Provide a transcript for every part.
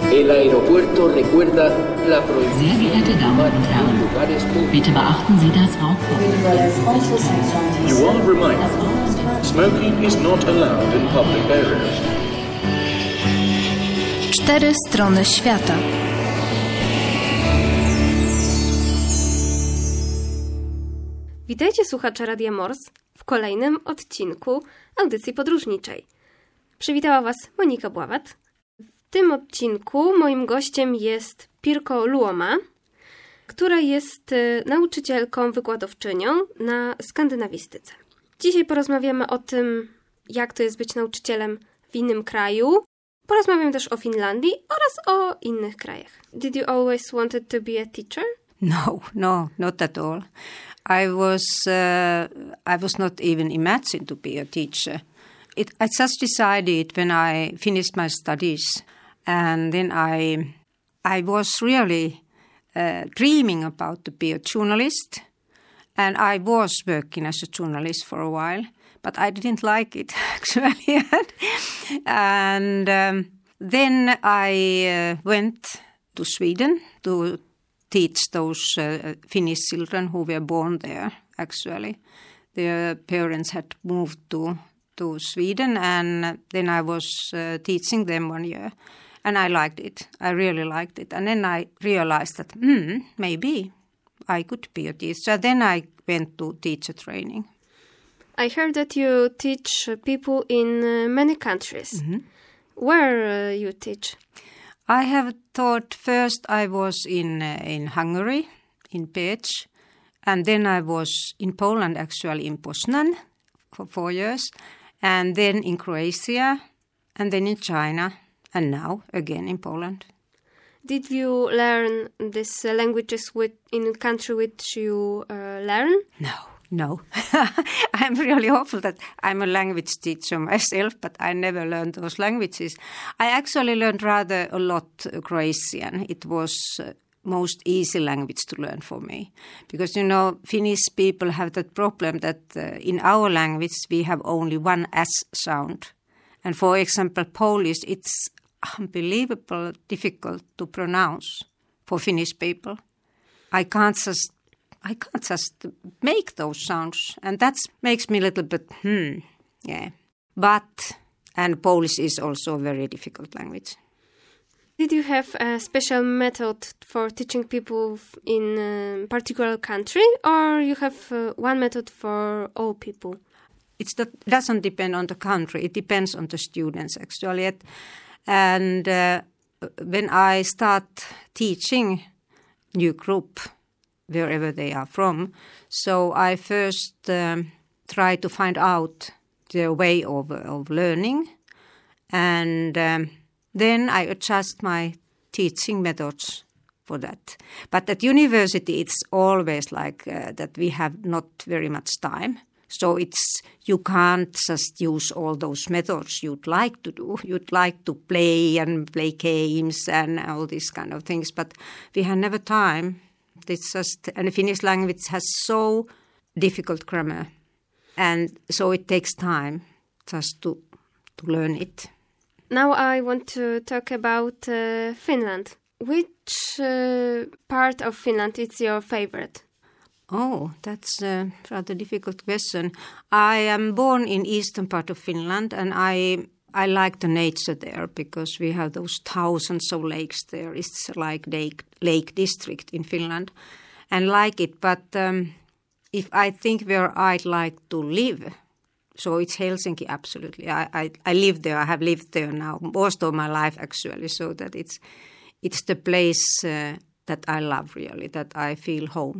El aeropuerto recuerda la prohibición. Sehr geehrte Damen und Herren, bitte beachten Sie das Rauchverbot. You are reminded, smoking is not allowed in public areas. 4 strony świata. Witajcie słuchacze Radia Mors w kolejnym odcinku audycji podróżniczej. Przywitała Was Monika Bławat. W tym odcinku moim gościem jest Pirkko Luoma, która jest nauczycielką, wykładowczynią na skandynawistyce. Dzisiaj porozmawiamy o tym, jak to jest być nauczycielem w innym kraju. Porozmawiamy też o Finlandii oraz o innych krajach. Did you always wanted to be a teacher? No, not at all. I was not even imagined to be a teacher. I just decided when I finished my studies, and then I was really dreaming about to be a journalist, and I was working as a journalist for a while, but I didn't like it actually. And then I went to Sweden to teach those Finnish children who were born there, actually. Their parents had moved to Sweden, and then I was teaching them 1 year. And I liked it. I really liked it. And then I realized that, maybe I could be a teacher. Then I went to teacher training. I heard that you teach people in many countries. Mm-hmm. Where you teach? I have taught first I was in Hungary, in Pécs, and then I was in Poland, actually in Poznan for 4 years, and then in Croatia, and then in China, and now again in Poland. Did you learn these languages in the country which you learn? No. I'm really hopeful that I'm a language teacher myself, but I never learned those languages. I actually learned rather a lot Croatian. It was most easy language to learn for me. Because, Finnish people have that problem that in our language we have only one S sound. And for example, Polish, it's unbelievable difficult to pronounce for Finnish people. I can't just make those sounds, and that makes me a little bit, yeah. And Polish is also a very difficult language. Did you have a special method for teaching people in a particular country, or you have one method for all people? It doesn't depend on the country. It depends on the students, actually. And when I start teaching new group, wherever they are from, so I first try to find out their way of learning, and then I adjust my teaching methods for that. But at university, it's always like that we have not very much time. So you can't just use all those methods you'd like to do. You'd like to play games and all these kind of things, but we have never time. It's just, and the Finnish language has so difficult grammar, and so it takes time just to learn it. Now I want to talk about Finland. Which part of Finland is your favorite? Oh, that's a rather difficult question. I am born in eastern part of Finland, and I like the nature there because we have those thousands of lakes there. It's like lake district in Finland, and like it. But if I think where I'd like to live, so it's Helsinki, absolutely. I live there. I have lived there now most of my life, actually, so that it's the place that I love, really, that I feel home.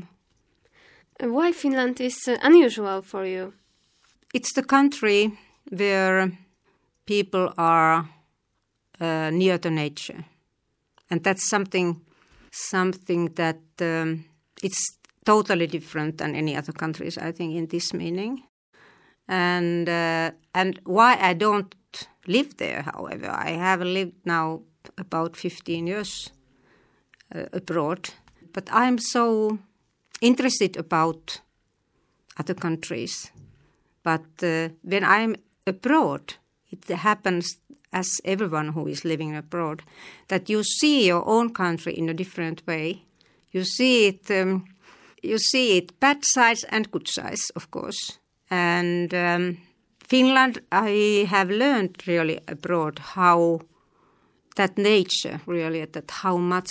Why Finland is unusual for you? It's the country where people are near to nature, and that's something that it's totally different than any other countries, I think, in this meaning. And why I don't live there, however, I have lived now about 15 years abroad, but I'm so interested about other countries. But when I'm abroad, it happens as everyone who is living abroad, that you see your own country in a different way. You see it bad sides and good sides, of course. And Finland, I have learned really abroad how that nature really, that how much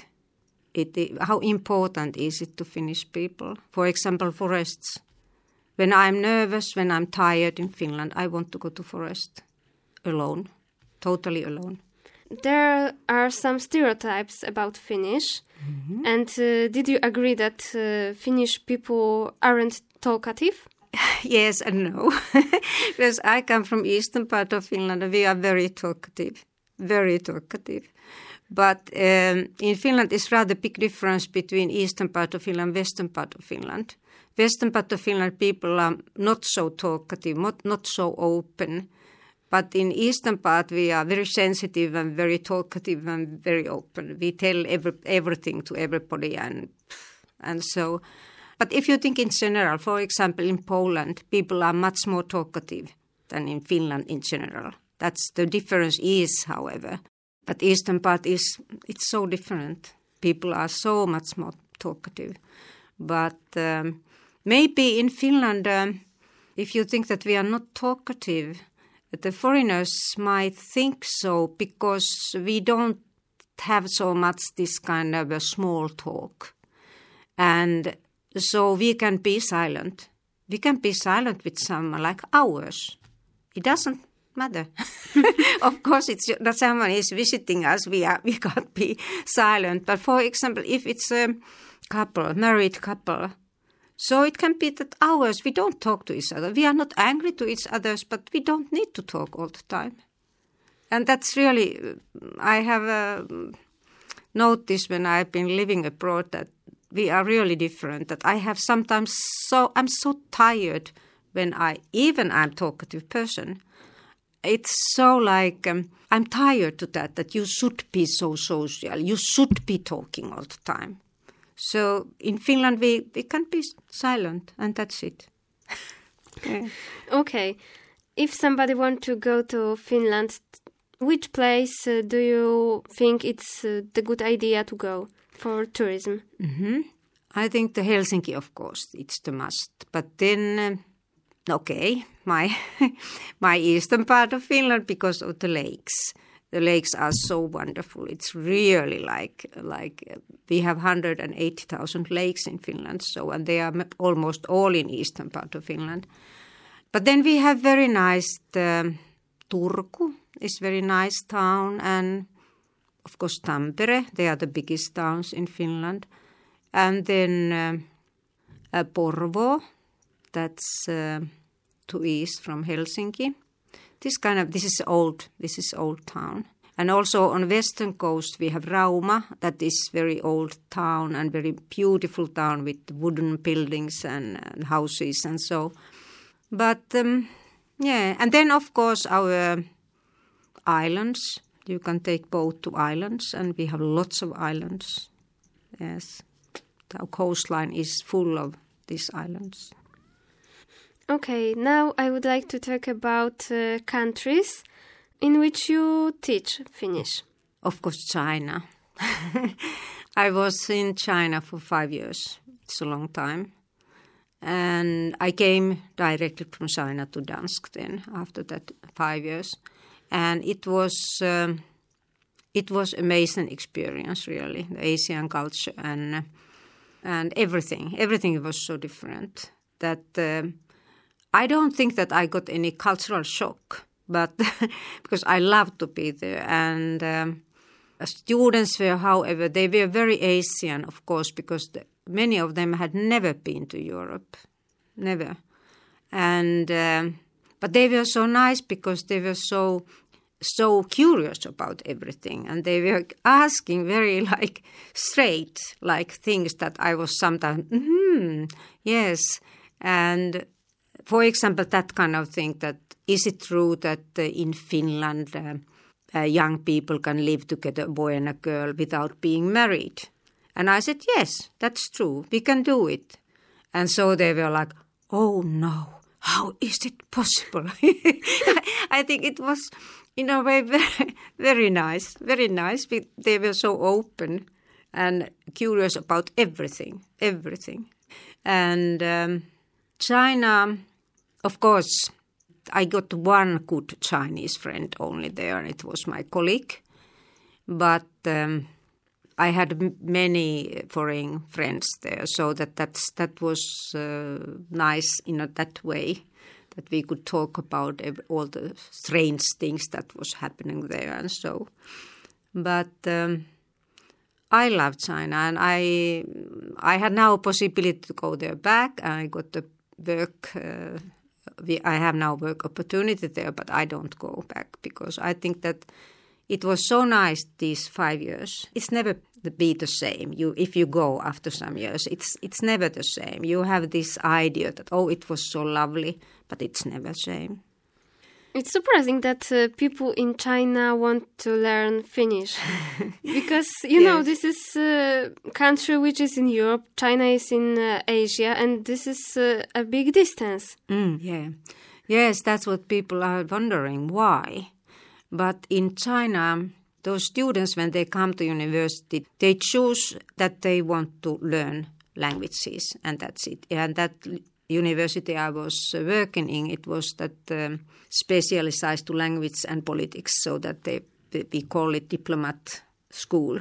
how important is it to Finnish people. For example, forests. When I'm nervous, when I'm tired in Finland, I want to go to forest alone, totally alone. There are some stereotypes about Finnish. Mm-hmm. And did you agree that Finnish people aren't talkative? Yes and no. Because I come from eastern part of Finland and we are very talkative. Very talkative. But in Finland, it's rather big difference between eastern part of Finland and western part of Finland. Western part of Finland, people are not so talkative, not so open. But in eastern part, we are very sensitive and very talkative and very open. We tell everything to everybody and so. But if you think in general, for example, in Poland, people are much more talkative than in Finland in general. That's the difference is, however. But eastern part it's so different. People are so much more talkative. But maybe in Finland, if you think that we are not talkative, the foreigners might think so because we don't have so much this kind of a small talk. And so we can be silent. We can be silent with someone like hours. It doesn't matter. Of course, it's that someone is visiting us. We can't be silent. But for example, if it's a couple, married couple, so it can be that hours we don't talk to each other. We are not angry to each other, but we don't need to talk all the time. And that's really, I have noticed when I've been living abroad that we are really different. That I have sometimes I'm so tired when I'm a talkative person. It's so like, I'm tired to that you should be so social. You should be talking all the time. So in Finland, we can be silent and that's it. Yeah. Okay. If somebody wants to go to Finland, which place do you think it's the good idea to go for tourism? Mm-hmm. I think the Helsinki, of course, it's the must. But then... Okay, my eastern part of Finland because of the lakes. The lakes are so wonderful. It's really like we have 180,000 lakes in Finland, and they are almost all in eastern part of Finland. But then we have very nice Turku is very nice town, and of course Tampere. They are the biggest towns in Finland, and then Porvoo. That's to east from Helsinki. This is old town. And also on western coast we have Rauma. That is very old town and very beautiful town with wooden buildings and houses and so. But and then of course our islands. You can take boat to islands, and we have lots of islands. Yes, our coastline is full of these islands. Okay, now I would like to talk about countries in which you teach Finnish. Of course, China. I was in China for 5 years. It's a long time. And I came directly from China to Dansk then, after that 5 years. And it was amazing experience, really, the Asian culture and everything. Everything was so different that... I don't think that I got any cultural shock, but because I loved to be there. And students were, however, they were very Asian, of course, because many of them had never been to Europe, never. And but they were so nice because they were so curious about everything, and they were asking very straight things that I was sometimes yes, and. For example, that kind of thing, that is it true that in Finland young people can live together, a boy and a girl, without being married? And I said, yes, that's true. We can do it. And so they were like, oh no, how is it possible? I think it was in a way, very, very nice, very nice. They were so open and curious about everything. And China, of course, I got one good Chinese friend only there, and it was my colleague. But I had many foreign friends there, so that was nice in that way, that we could talk about all the strange things that was happening there and so. But I love China, and I had now a possibility to go there back, and I got the work. I have now work opportunity there, but I don't go back because I think that it was so nice these 5 years. It's never be the same. If you go after some years, it's never the same. You have this idea that, it was so lovely, but it's never the same. It's surprising that people in China want to learn Finnish because, you know, this is a country which is in Europe, China is in Asia, and this is a big distance. Yeah. Yes, that's what people are wondering, why? But in China, those students, when they come to university, they choose that they want to learn languages, and that's it. And that university I was working in, it was that specialized to language and politics, so that we call it diplomat school.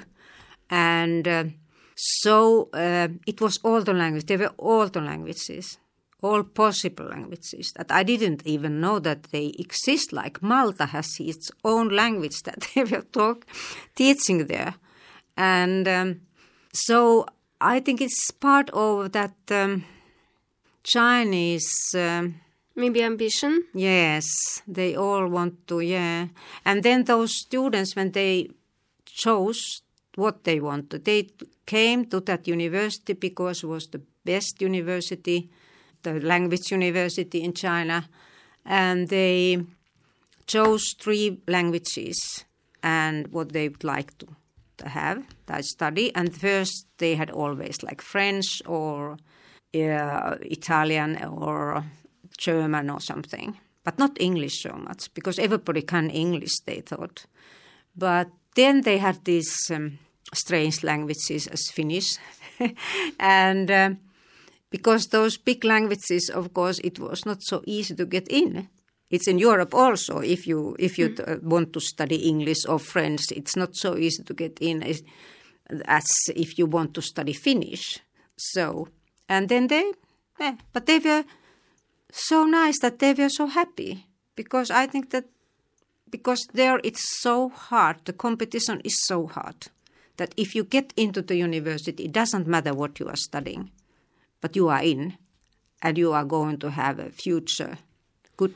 And so it was all the languages. There were all the languages, all possible languages that I didn't even know that they exist. Like Malta has its own language that they were teaching there. And so I think it's part of that Chinese... maybe ambition? Yes, they all want to, yeah. And then those students, when they chose what they wanted, they came to that university because it was the best university, the language university in China, and they chose 3 languages and what they would like to have, that study. And first they had always like French or Italian or German or something, but not English so much, because everybody can English, they thought. But then they had these strange languages as Finnish. And because those big languages, of course, it was not so easy to get in. It's in Europe also. If you want to study English or French, it's not so easy to get in as if you want to study Finnish. So, and then but they were so nice that they were so happy, because I think that because there it's so hard, the competition is so hard, that if you get into the university, it doesn't matter what you are studying, but you are in, and you are going to have a future, good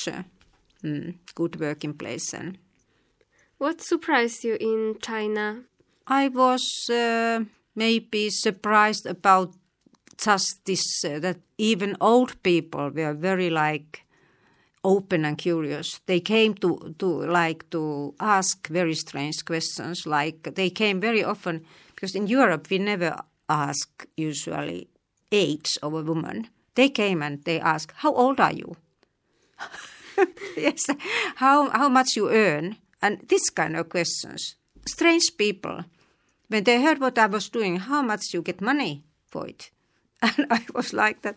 working place. And what surprised you in China? I was maybe surprised about just this, that even old people were very open and curious. They came to ask very strange questions. Like they came very often, because in Europe we never ask usually age of a woman. They came and they asked, "How old are you?" Yes, how much you earn, and this kind of questions. Strange people, when they heard what I was doing, how much you get money for it. And I was like that,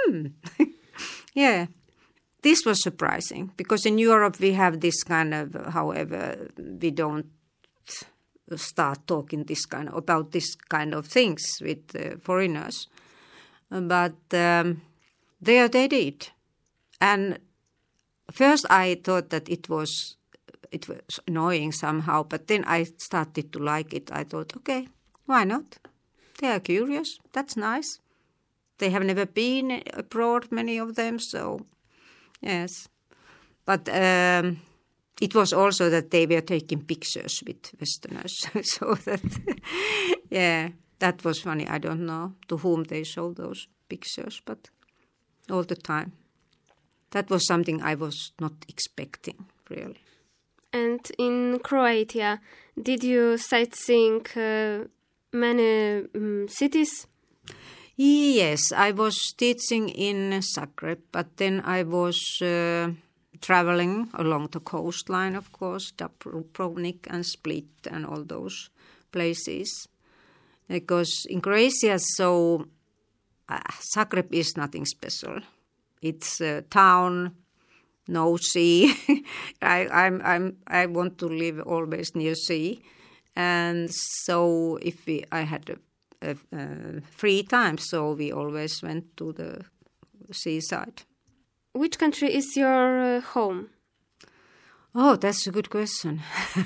yeah. This was surprising, because in Europe we have this kind of, however, we don't start talking about this kind of things with foreigners. But there they did. And first I thought that it was annoying somehow, but then I started to like it. I thought, okay, why not? They are curious. That's nice. They have never been abroad, many of them, so yes. But it was also that they were taking pictures with Westerners. So that, yeah, that was funny. I don't know to whom they showed those pictures, but all the time. That was something I was not expecting, really. And in Croatia, did you sightseeing many cities? Yes, I was teaching in Zagreb, but then I was traveling along the coastline, of course, Dubrovnik and Split and all those places. Because in Croatia, Zagreb is nothing special. It's a town, no sea. I want to live always near sea, and so I had a free time, so we always went to the seaside. Which country is your home? Oh, that's a good question.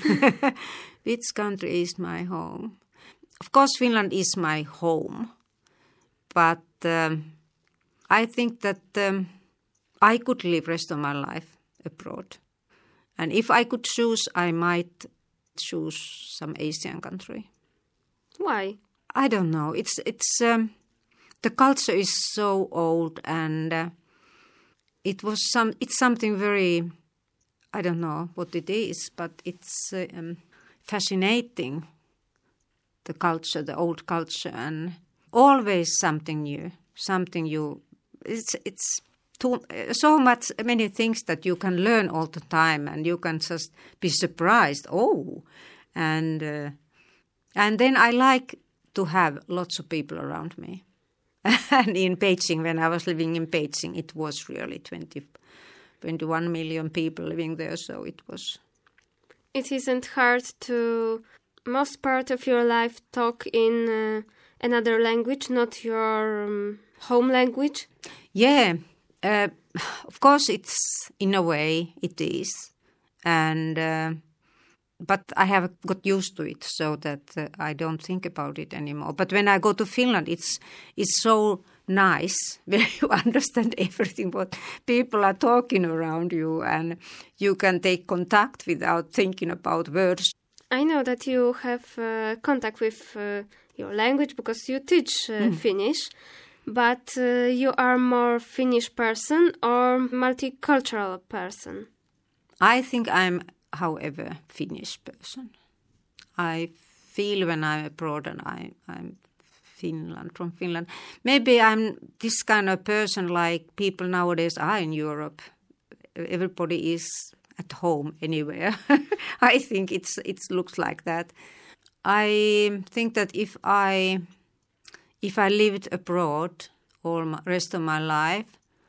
Which country is my home? Of course, Finland is my home, but I think that I could live rest of my life abroad. And if I could choose, I might choose some Asian country. Why? I don't know. It's the culture is so old, and it's something very, I don't know what it is, but it's fascinating. The culture, the old culture, and always something new, something you. It's so many things that you can learn all the time, and you can just be surprised. Oh, and then I like to have lots of people around me. And in Beijing, when I was living in Beijing, it was really 21 million people living there, so it was. It isn't hard to most part of your life talk in another language, not your home language? Yeah, of course it's, in a way, it is. And but I have got used to it, so that I don't think about it anymore. But when I go to Finland, it's so nice when you understand everything what people are talking around you, and you can take contact without thinking about words. I know that you have contact with your language because you teach Finnish, but you are more Finnish person or multicultural person? I think I'm, however, Finnish person. I feel when I'm abroad and I'm from Finland. Maybe I'm this kind of person like people nowadays are in Europe. Everybody is at home anywhere. I think it looks like that. I think that if I lived abroad all the rest of my life,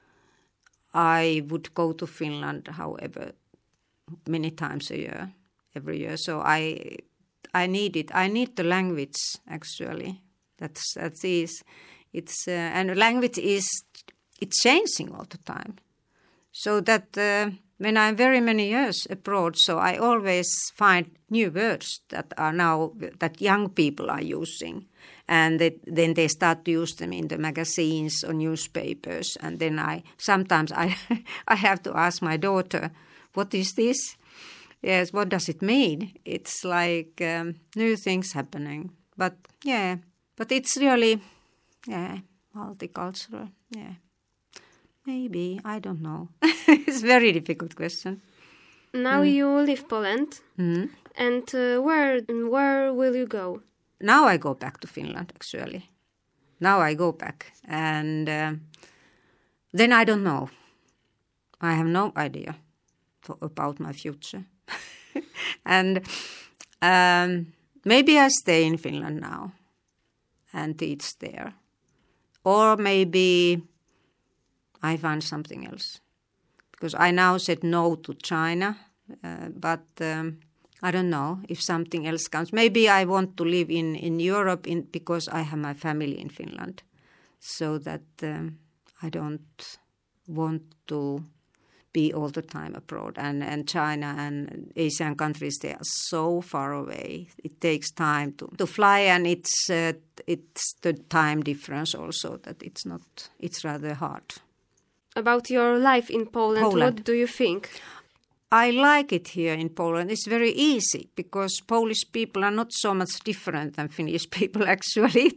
I would go to Finland, however, many times a year, every year. So I need it. I need the language, actually. That is. It's and language it's changing all the time. So that when I'm very many years abroad, so I always find new words that are now that young people are using, and then they start to use them in the magazines or newspapers, and then sometimes I have to ask my daughter, "What is this? Yes, what does it mean?" It's like new things happening, but it's really multicultural, yeah. Maybe, I don't know. It's a very difficult question. Now you leave Poland, and where will you go? Now I go back to Finland, actually. Now I go back, and then I don't know. I have no idea about my future. And maybe I stay in Finland now and teach there. Or maybe I find something else. Because I now said no to China, but I don't know if something else comes. Maybe I want to live in Europe because I have my family in Finland. So that I don't want to be all the time abroad. And China and Asian countries, they are so far away. It takes time to fly, and it's the time difference also that it's rather hard. About your life in Poland, what do you think? I like it here in Poland. It's very easy because Polish people are not so much different than Finnish people. Actually,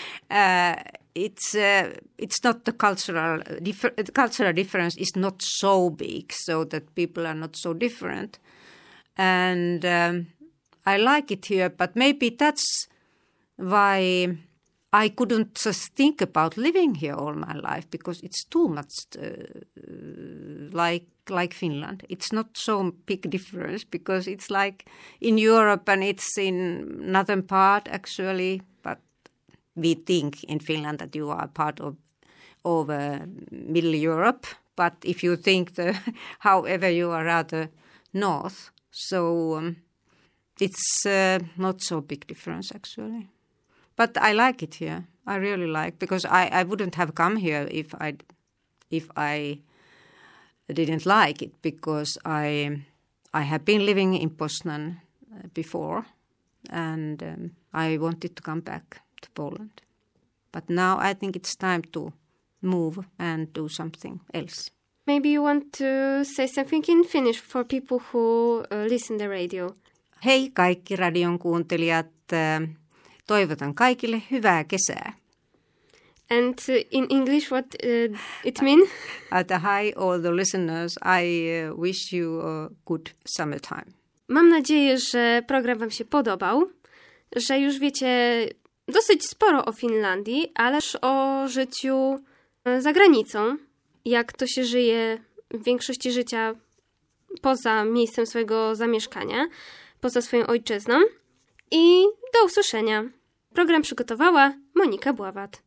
it's not the cultural difference is not so big, so that people are not so different. And I like it here, but maybe that's why I couldn't just think about living here all my life, because it's too much like Finland. It's not so big difference because it's like in Europe and it's in northern part actually, but we think in Finland that you are part of Middle Europe. But if you think however you are rather north, so it's not so big difference actually. But I like it here. I really like because I wouldn't have come here if I didn't like it because I have been living in Poznan before and I wanted to come back to Poland. But now I think it's time to move and do something else. Maybe you want to say something in Finnish for people who listen to the radio. Hei kaikki radion kuuntelijat, toivotan kaikille hyvää kesää. And in English, what it mean? Hi all the listeners, I wish you a good summertime. Mam nadzieję, że program Wam się podobał, że już wiecie dosyć sporo o Finlandii, ale też o życiu za granicą, jak to się żyje w większości życia poza miejscem swojego zamieszkania, poza swoją ojczyzną. I do usłyszenia. Program przygotowała Monika Bławat.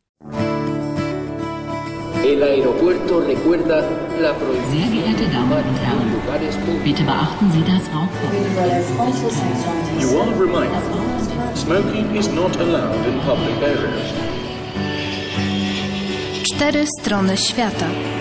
El aeropuerto recuerda la prohibición Sehr geehrte Damen und Herren, bitte beachten Sie das Rauchverbot. You are reminded, smoking is not allowed in public areas. 4 strony świata.